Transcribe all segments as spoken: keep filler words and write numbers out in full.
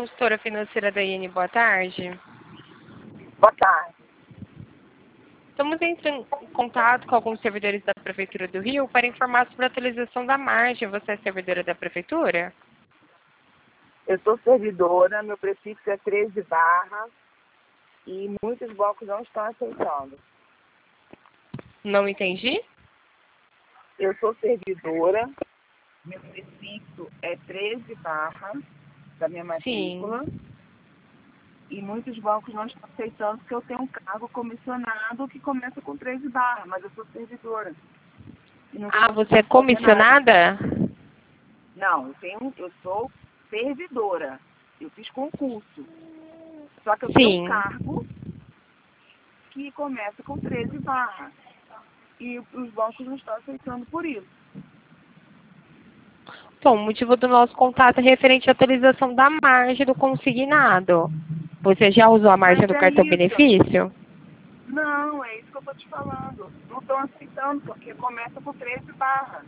consultora financeira da I N, boa tarde. Boa tarde. Estamos entrando em contato com alguns servidores da Prefeitura do Rio para informar sobre a atualização da margem. Você é servidora da Prefeitura? Eu sou servidora, meu prefixo é treze barra e muitos bancos não estão aceitando. Não entendi? Eu sou servidora, meu prefixo é treze barra da minha matrícula. Sim. E muitos bancos não estão aceitando porque eu tenho um cargo comissionado que começa com treze barra, mas eu sou servidora. Ah, você é comissionada? Não, eu, tenho, eu sou servidora. Eu fiz concurso. Só que eu Sim. tenho um cargo que começa com treze barra. E os bancos não estão aceitando por isso. Bom, o motivo do nosso contato é referente à atualização da margem do consignado. Você já usou a margem Mas do é cartão isso. benefício? Não, é isso que eu estou te falando. Não estão aceitando, porque começa com treze barra.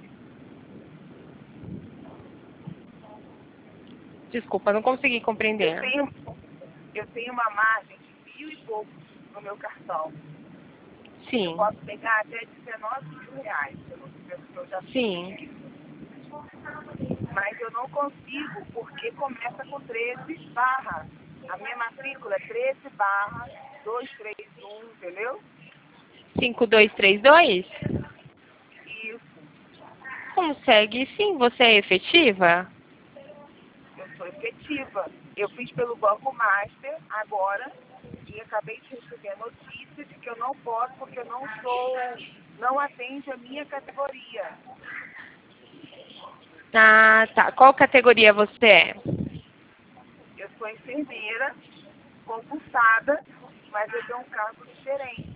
Desculpa, não consegui compreender. Eu tenho, eu tenho uma margem de mil e poucos no meu cartão. Sim. Eu posso pegar até dezenove mil reais. Eu não sei se eu já Sim. fiz. Mas eu não consigo, porque começa com treze barra. A minha matrícula é treze barra duzentos e trinta e um, entendeu? cinco dois três dois? Isso. Consegue sim, você é efetiva? Eu sou efetiva. Eu fiz pelo Banco Master agora e acabei de receber a notícia de que eu não posso porque eu não sou, não atende a minha categoria. Ah, tá. Qual categoria você é? Eu sou enfermeira, concursada, mas eu tenho um cargo diferente.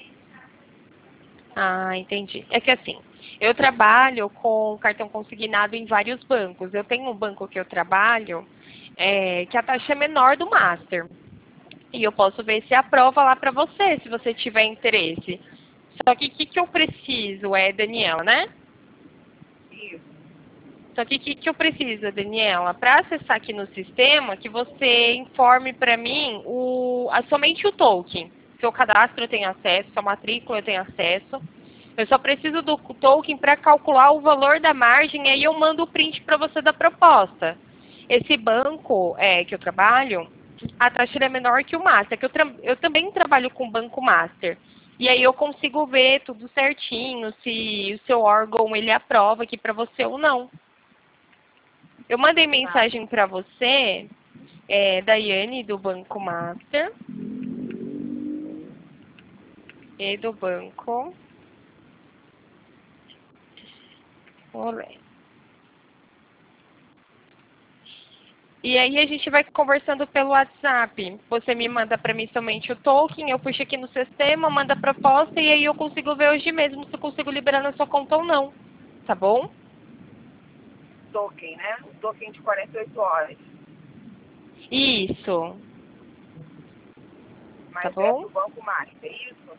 Ah, entendi. É que assim, eu trabalho com cartão consignado em vários bancos. Eu tenho um banco que eu trabalho é, que a taxa é menor do Master. E eu posso ver se aprova lá para você, se você tiver interesse. Só que o que, que eu preciso, é, Daniela, né? Isso. Só que o que, que eu preciso, Daniela? Para acessar aqui no sistema, que você informe para mim o, a, somente o token. Seu cadastro eu tenho acesso, sua matrícula eu tenho acesso. Eu só preciso do token para calcular o valor da margem, aí eu mando o print para você da proposta. Esse banco é, que eu trabalho, a taxa é menor que o Master, que eu, eu também trabalho com Banco Master. E aí eu consigo ver tudo certinho, se o seu órgão ele aprova aqui para você ou não. Eu mandei mensagem para você, é, Daiane, do Banco Master. E do Banco Olé. E aí a gente vai conversando pelo WhatsApp. Você me manda para mim somente o token, eu puxo aqui no sistema, manda a proposta e aí eu consigo ver hoje mesmo se eu consigo liberar na sua conta ou não. Tá bom? Token, né? O token de quarenta e oito horas. Isso. Mas tá é bom? do Banco Master, é isso?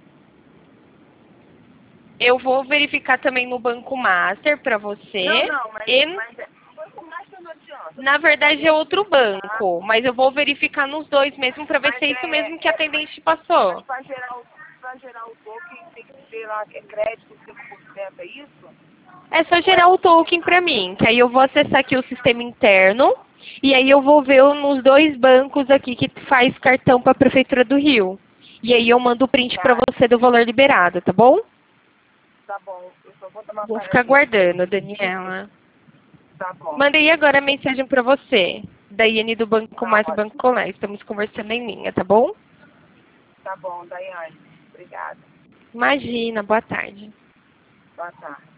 Eu vou verificar também no Banco Master para você. Não, não, mas, E, mas é, o Banco Master não adianta. na verdade é outro banco, mas eu vou verificar nos dois mesmo para ver Mas se é isso é, mesmo que a é, atendente mas passou. para gerar, o- pra gerar o token tem que ter lá, é crédito cinco por cento, é isso? É só gerar o token para mim, que aí eu vou acessar aqui o sistema interno e aí eu vou ver nos dois bancos aqui que faz cartão para a Prefeitura do Rio. E aí eu mando o print para Tá, você do valor liberado, tá bom? tá bom. Eu só vou tomar Vou para ficar aguardando, Daniela. Tá bom. Mandei agora a mensagem para você, da Iane do Banco Tá Mais do ótimo. Banco Colé. Estamos conversando em linha, tá bom? Tá bom, Daiane. Obrigada. Imagina, boa tarde. Boa tarde.